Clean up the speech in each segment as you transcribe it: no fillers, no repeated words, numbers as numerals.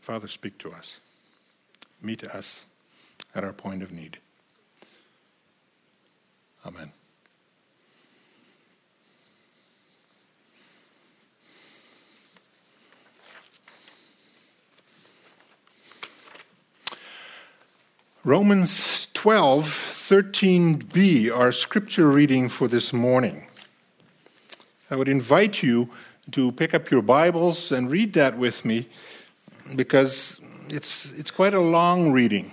Father, speak to us. Meet us at our point of need. Amen. Romans 12:13b, our scripture reading for this morning. I would invite you to pick up your Bibles and read that with me, because it's quite a long reading.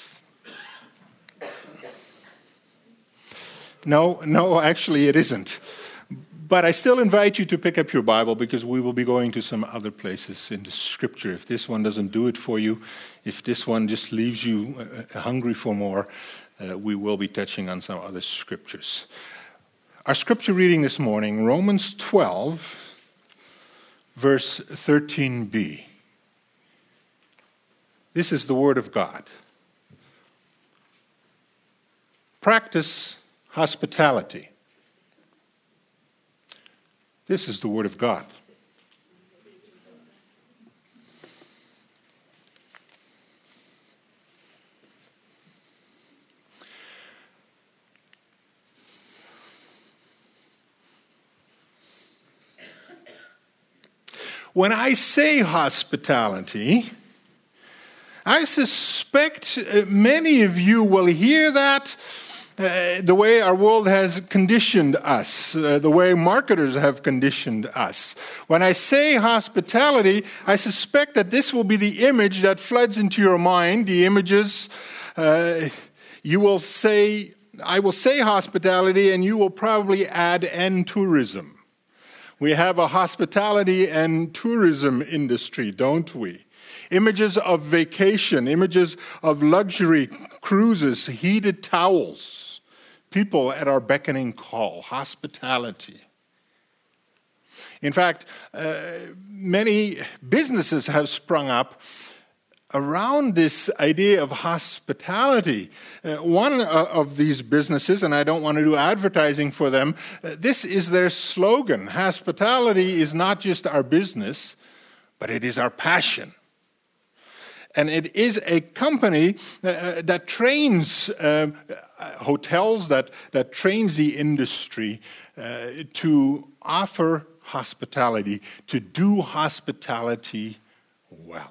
No, actually it isn't. But I still invite you to pick up your Bible, because we will be going to some other places in the Scripture. If this one doesn't do it for you, if this one just leaves you hungry for more, we will be touching on some other Scriptures. Our Scripture reading this morning, Romans 12, verse 13b. This is the Word of God. Practice hospitality. This is the Word of God. When I say hospitality, I suspect many of you will hear that the way our world has conditioned us, the way marketers have conditioned us. When I say hospitality, I suspect that this will be the image that floods into your mind, the images. You will say, I will say hospitality, and you will probably add and tourism. We have a hospitality and tourism industry, don't we? Images of vacation, images of luxury cruises, heated towels. People at our beckoning call, hospitality. In fact, many businesses have sprung up around this idea of hospitality. One of these businesses, and I don't want to do advertising for them, this is their slogan. Hospitality is not just our business, but it is our passion. And it is a company that trains hotels, that trains the industry to offer hospitality, to do hospitality well.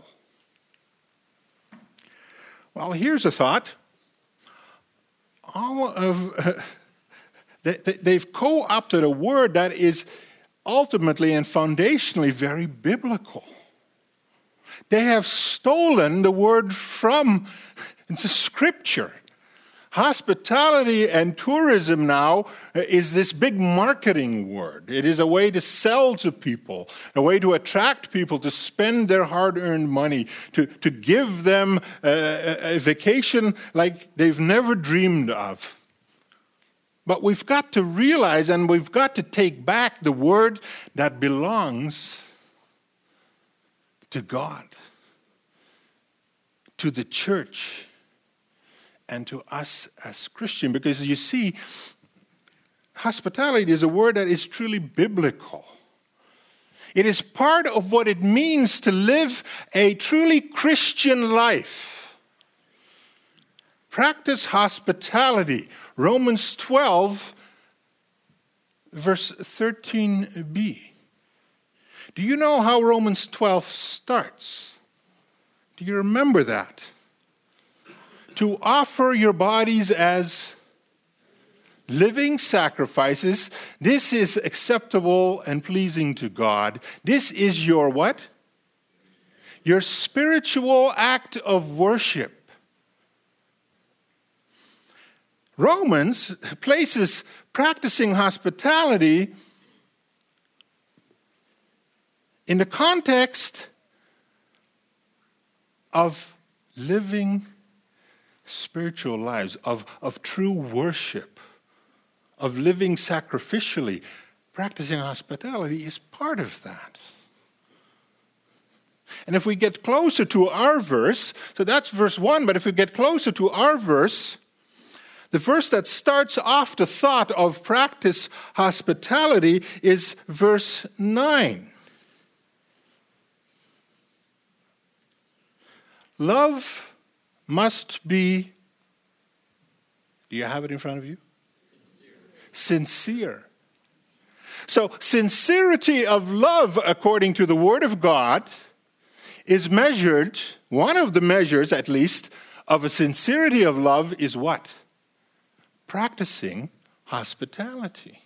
Well, here's a thought. They've co-opted a word that is ultimately and foundationally very biblical. They have stolen the word from the Scripture. Hospitality and tourism now is this big marketing word. It is a way to sell to people, a way to attract people to spend their hard-earned money, to give them a vacation like they've never dreamed of. But we've got to realize, and we've got to take back the word that belongs to God, to the church, and to us as Christians. Because you see, hospitality is a word that is truly biblical. It is part of what it means to live a truly Christian life. Practice hospitality. Romans 12, verse 13b. Do you know how Romans 12 starts? Do you remember that? To offer your bodies as living sacrifices. This is acceptable and pleasing to God. This is your what? Your spiritual act of worship. Romans places practicing hospitality in the context of living spiritual lives, of true worship, of living sacrificially. Practicing hospitality is part of that. And if we get closer to our verse, so that's verse 1, but if we get closer to our verse, the verse that starts off the thought of practice hospitality is verse 9. Love must be, do you have it in front of you? Sincere. So sincerity of love, according to the Word of God, is measured, one of the measures at least, of a sincerity of love is what? Practicing hospitality.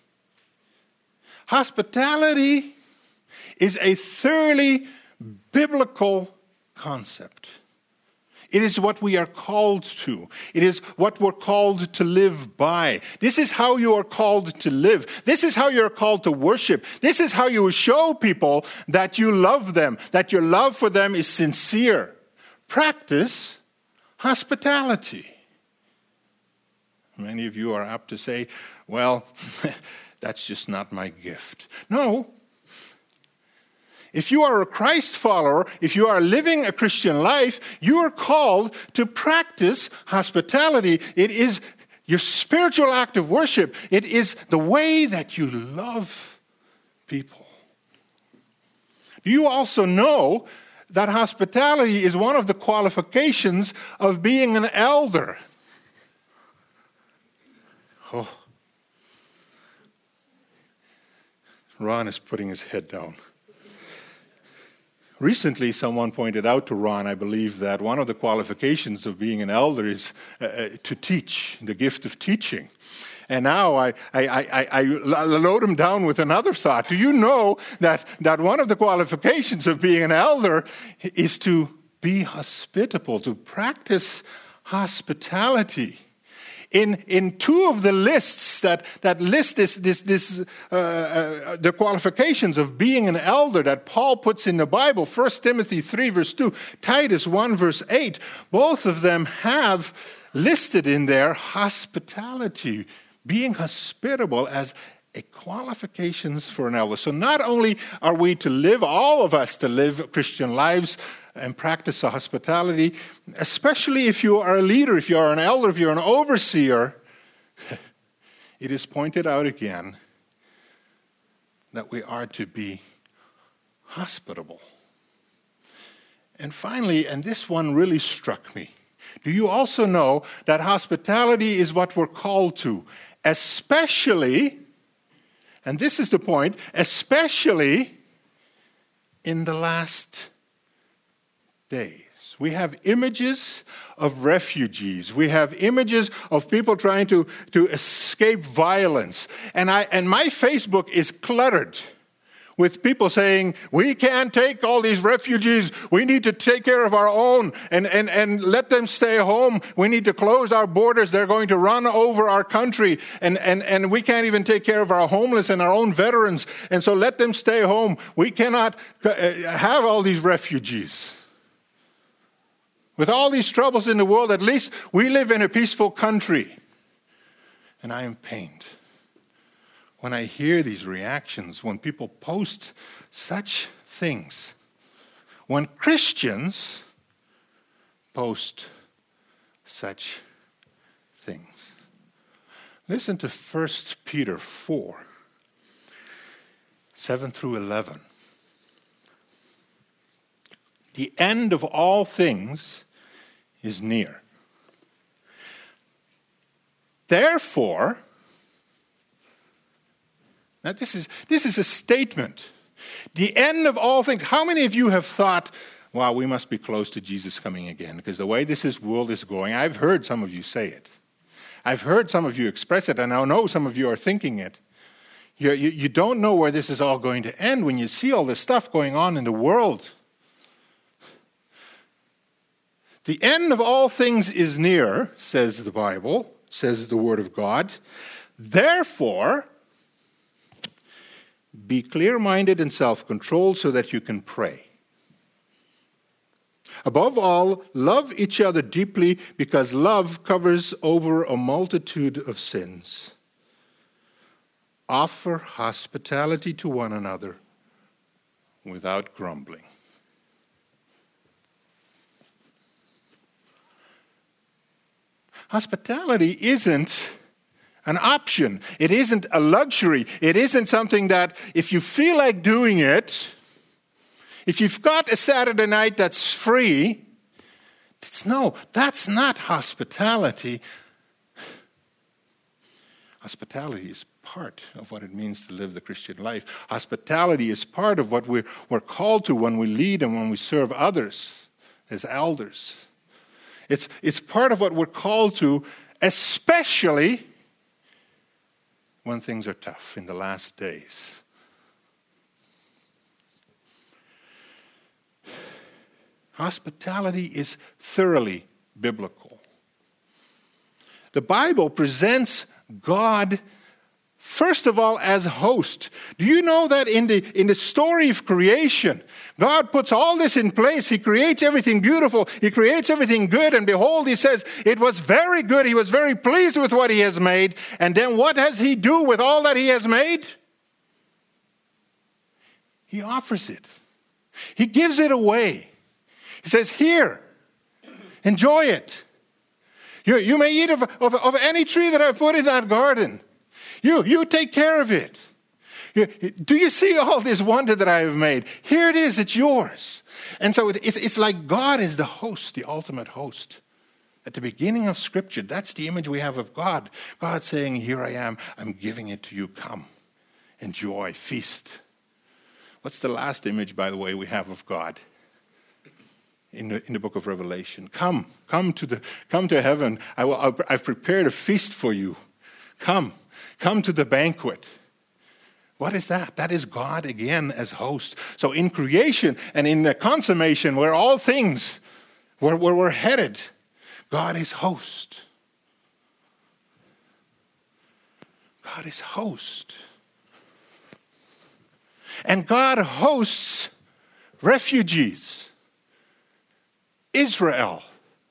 Hospitality is a thoroughly biblical concept. It is what we are called to. It is what we're called to live by. This is how you are called to live. This is how you're called to worship. This is how you show people that you love them, that your love for them is sincere. Practice hospitality. Many of you are apt to say, well, that's just not my gift. No. If you are a Christ follower, if you are living a Christian life, you are called to practice hospitality. It is your spiritual act of worship. It is the way that you love people. Do you also know that hospitality is one of the qualifications of being an elder? Oh. Ron is putting his head down. Recently, someone pointed out to Ron, I believe, that one of the qualifications of being an elder is to teach, the gift of teaching. And now I load him down with another thought. Do you know that one of the qualifications of being an elder is to be hospitable, to practice hospitality? In two of the lists that list the qualifications of being an elder that Paul puts in the Bible, 1 Timothy 3 verse 2, Titus 1 verse 8, both of them have listed in there hospitality, being hospitable as a qualifications for an elder. So not only are we to live, all of us to live Christian lives and practice hospitality, especially if you are a leader, if you are an elder, if you're an overseer, it is pointed out again that we are to be hospitable. And finally, and this one really struck me, do you also know that hospitality is what we're called to, especially, and this is the point, especially in the last days. We have images of refugees. We have images of people trying to escape violence. And my Facebook is cluttered with people saying, we can't take all these refugees. We need to take care of our own and let them stay home. We need to close our borders. They're going to run over our country. And we can't even take care of our homeless and our own veterans. And so let them stay home. We cannot have all these refugees. With all these troubles in the world, at least we live in a peaceful country. And I am pained when I hear these reactions, when people post such things, when Christians post such things. Listen to 1 Peter 4, 7 through 11. The end of all things is near. Therefore, now this is a statement. The end of all things. How many of you have thought, wow, we must be close to Jesus coming again? Because the way this world is going, I've heard some of you say it. I've heard some of you express it, and I know some of you are thinking it. You don't know where this is all going to end when you see all this stuff going on in the world. The end of all things is near, says the Bible, says the Word of God. Therefore, be clear-minded and self-controlled so that you can pray. Above all, love each other deeply because love covers over a multitude of sins. Offer hospitality to one another without grumbling. Hospitality isn't an option. It isn't a luxury. It isn't something that if you feel like doing it, if you've got a Saturday night that's free, No, that's not hospitality. Hospitality is part of what it means to live the Christian life. Hospitality is part of what we're called to when we lead and when we serve others as elders. It's part of what we're called to, especially when things are tough in the last days. Hospitality is thoroughly biblical. The Bible presents God, first of all, as host. Do you know that in the story of creation, God puts all this in place. He creates everything beautiful. He creates everything good. And behold, he says, it was very good. He was very pleased with what he has made. And then what does he do with all that he has made? He offers it. He gives it away. He says, here, enjoy it. You may eat of any tree that I've put in that garden. You take care of it. Do you see all this wonder that I have made? Here it is, it's yours. And so it's like God is the host, the ultimate host. At the beginning of Scripture, that's the image we have of God. God saying, here I am, I'm giving it to you, come, enjoy, feast. What's the last image, by the way, we have of God? In the book of Revelation. Come to heaven. I've prepared a feast for you. Come to the banquet. What is that? That is God again as host. So in creation and in the consummation, where all things, where we're headed, God is host. God is host. And God hosts refugees. Israel.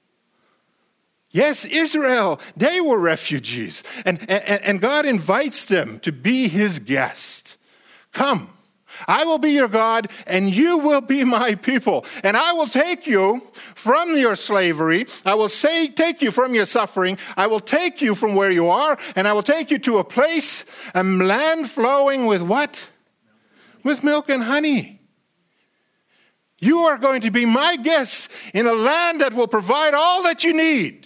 Yes, Israel. They were refugees. And God invites them to be his guest. Come, I will be your God, and you will be my people. And I will take you from your slavery. I will take you from your suffering. I will take you from where you are, and I will take you to a place, a land flowing with what? With milk and honey. You are going to be my guests in a land that will provide all that you need.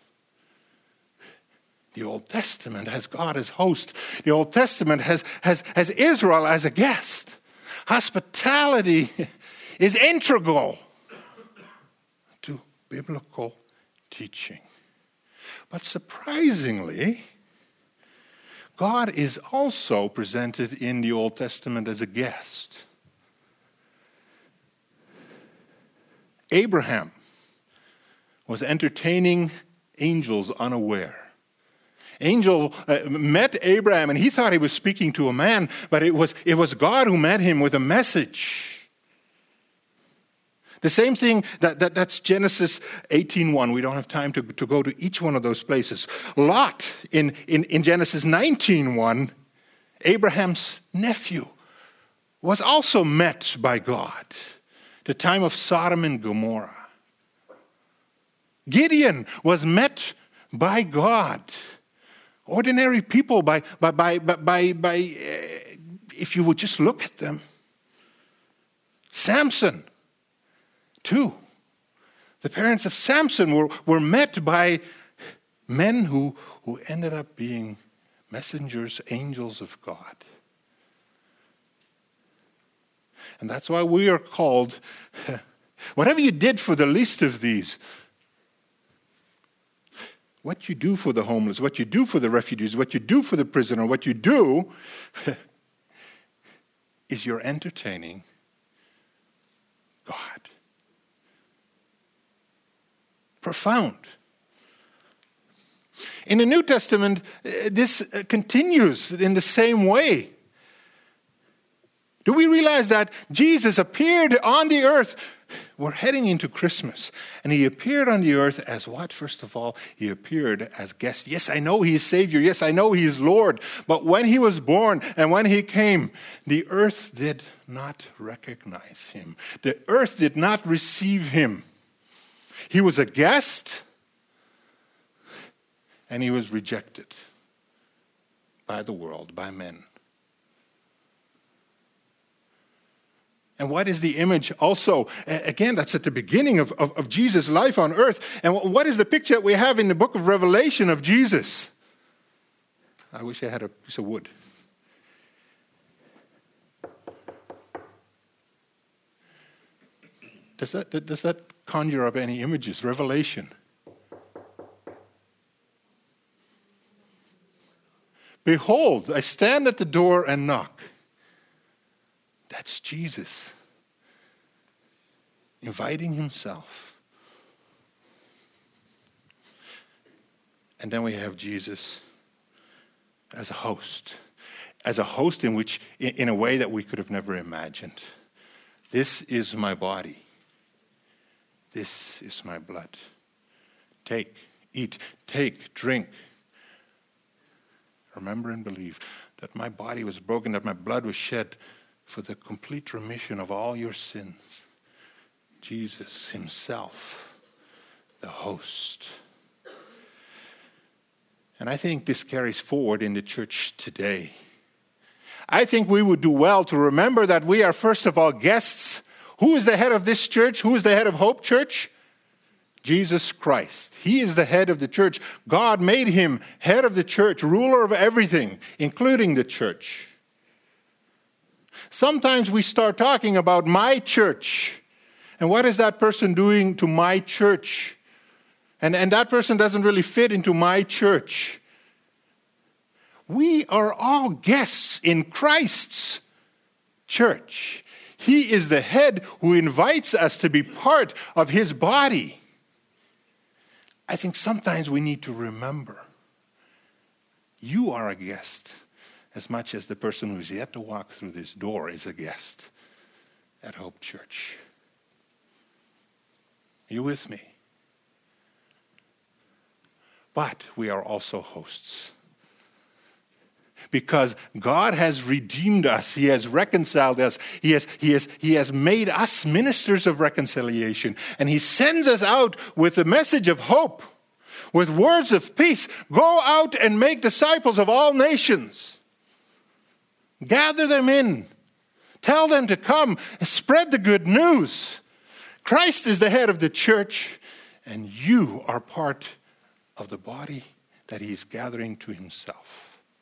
The Old Testament has God as host. The Old Testament has Israel as a guest. Hospitality is integral to biblical teaching. But surprisingly, God is also presented in the Old Testament as a guest. Abraham was entertaining angels unaware. Angel met Abraham, and he thought he was speaking to a man, but it was God who met him with a message. The same thing, that's Genesis 18:1. We don't have time to go to each one of those places. Lot, in Genesis 19:1, Abraham's nephew, was also met by God. The time of Sodom and Gomorrah. Gideon was met by God. Ordinary people by if you would just look at them. Samson, too. The parents of Samson were met by men who ended up being messengers, angels of God. And that's why we are called, whatever you did for the least of these, what you do for the homeless, what you do for the refugees, what you do for the prisoner, what you do is you're entertaining God. Profound. In the New Testament, this continues in the same way. Do we realize that Jesus appeared on the earth? We're heading into Christmas. And he appeared on the earth as what? First of all, he appeared as guest. Yes, I know he is Savior. Yes, I know he is Lord. But when he was born and when he came, the earth did not recognize him. The earth did not receive him. He was a guest and he was rejected by the world, by men. And what is the image also? Again, that's at the beginning of Jesus' life on earth. And what is the picture that we have in the book of Revelation of Jesus? I wish I had a piece of wood. Does that conjure up any images? Revelation. Behold, I stand at the door and knock. That's Jesus inviting himself. And then we have Jesus as a host in a way that we could have never imagined. This is my body. This is my blood. Take, eat, take, drink. Remember and believe that my body was broken, that my blood was shed for the complete remission of all your sins. Jesus himself, the host. And I think this carries forward in the church today. I think we would do well to remember that we are first of all guests. Who is the head of this church? Who is the head of Hope Church? Jesus Christ. He is the head of the church. God made him head of the church, ruler of everything, including the church. Sometimes we start talking about my church. And what is that person doing to my church? And that person doesn't really fit into my church. We are all guests in Christ's church. He is the head who invites us to be part of his body. I think sometimes we need to remember, you are a guest as much as the person who's yet to walk through this door is a guest at Hope Church. Are you with me? But we are also hosts. Because God has redeemed us. He has reconciled us. He has made us ministers of reconciliation. And he sends us out with a message of hope, with words of peace. Go out and make disciples of all nations. Gather them in. Tell them to come. Spread the good news. Christ is the head of the church, and you are part of the body that he is gathering to himself.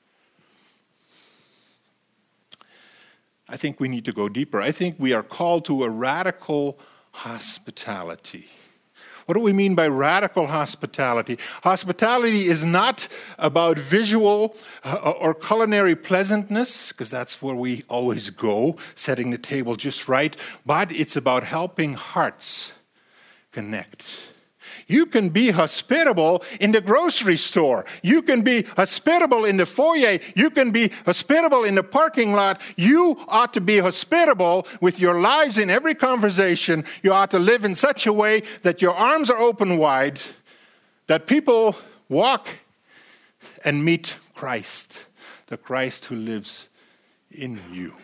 I think we need to go deeper. I think we are called to a radical hospitality. What do we mean by radical hospitality? Hospitality is not about visual or culinary pleasantness, because that's where we always go, setting the table just right, but it's about helping hearts connect. You can be hospitable in the grocery store. You can be hospitable in the foyer. You can be hospitable in the parking lot. You ought to be hospitable with your lives in every conversation. You ought to live in such a way that your arms are open wide, that people walk and meet Christ, the Christ who lives in you.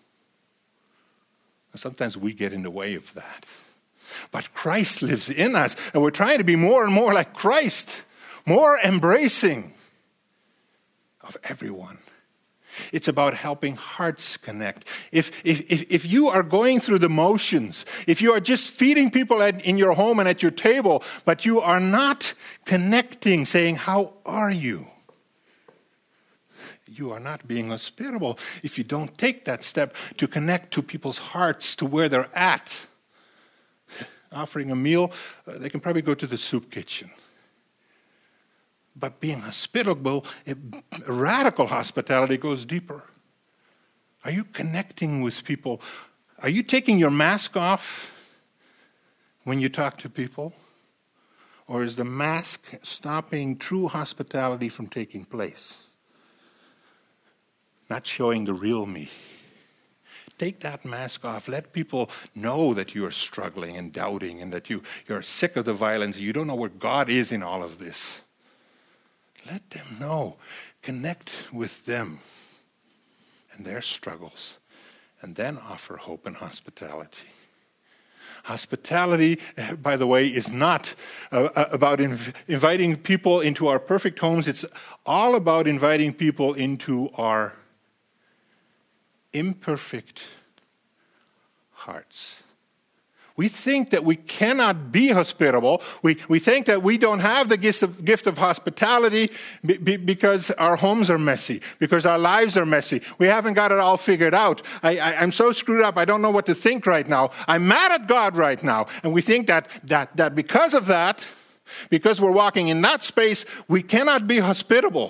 And sometimes we get in the way of that. But Christ lives in us, and we're trying to be more and more like Christ, more embracing of everyone. It's about helping hearts connect. If you are going through the motions, if you are just feeding people in your home and at your table, but you are not connecting, saying, how are you? You are not being hospitable if you don't take that step to connect to people's hearts, to where they're at. Offering a meal, they can probably go to the soup kitchen. But being hospitable, radical hospitality goes deeper. Are you connecting with people? Are you taking your mask off when you talk to people? Or is the mask stopping true hospitality from taking place? Not showing the real me. Take that mask off. Let people know that you are struggling and doubting and that you're sick of the violence. You don't know where God is in all of this. Let them know. Connect with them and their struggles, and then offer hope and hospitality. Hospitality, by the way, is not about inviting people into our perfect homes. It's all about inviting people into our imperfect hearts. We think that we cannot be hospitable. We think that we don't have the gift of hospitality because our homes are messy, because our lives are messy. We haven't got it all figured out. I'm so screwed up, I don't know what to think right now. I'm mad at God right now. And we think that because of that, because we're walking in that space, we cannot be hospitable.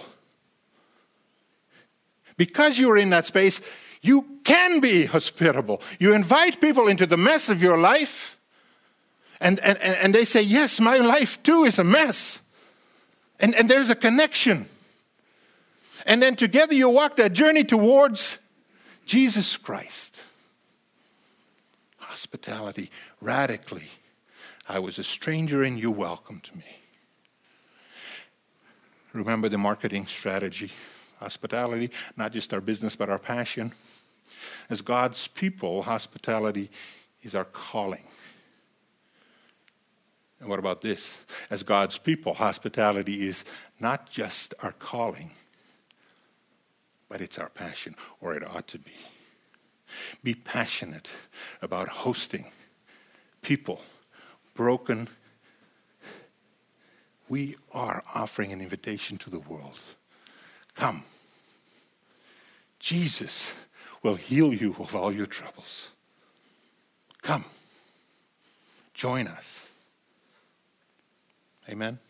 Because you're in that space, you can be hospitable. You invite people into the mess of your life, and they say, yes, my life too is a mess. And there's a connection. And then together you walk that journey towards Jesus Christ. Hospitality, radically. I was a stranger and you welcomed me. Remember the marketing strategy. Hospitality, not just our business, but our passion. As God's people, hospitality is our calling. And what about this? As God's people, hospitality is not just our calling, but it's our passion, or it ought to be. Be passionate about hosting people, broken. We are offering an invitation to the world. Come. Jesus will heal you of all your troubles. Come. Join us. Amen.